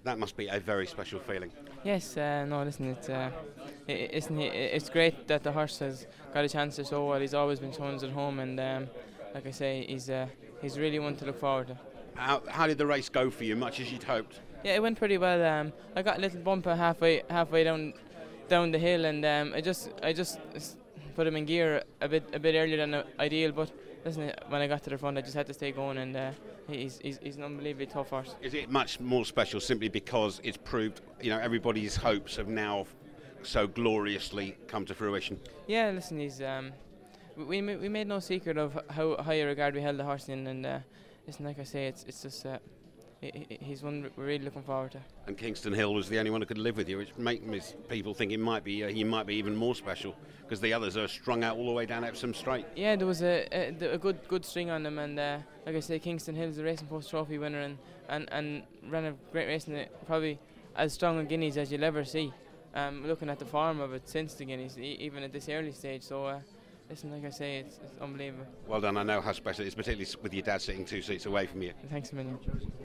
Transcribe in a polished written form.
That must be a very special feeling. Yes, no, listen, it's great that the horse has got a chance to show what he's always been showing us at home, and like I say, he's really one to look forward to. How did the race go for you? Much as you'd hoped? Yeah, it went pretty well. I got a little bumper halfway down the hill, and I just put him in gear a bit earlier than ideal. But listen, when I got to the front, I just had to stay going, and he's an unbelievably tough horse. Is it much more special simply because it's proved, everybody's hopes have now so gloriously come to fruition? Yeah, listen, we made no secret of how high a regard we held the horse in, and listen, like I say, it's just he's one we're really looking forward to. And Kingston Hill was the only one who could live with you, which makes people think he might be even more special, because the others are strung out all the way down Epsom Straight. Yeah, there was a good string on them, and like I say, Kingston Hill is a Racing Post Trophy winner, and ran a great race in it, probably as strong a Guineas as you'll ever see. Looking at the form of it since the Guineas, even at this early stage, so listen, like I say, it's unbelievable. Well done. I know how special it is, particularly with your dad sitting 2 seats away from you. Thanks a million.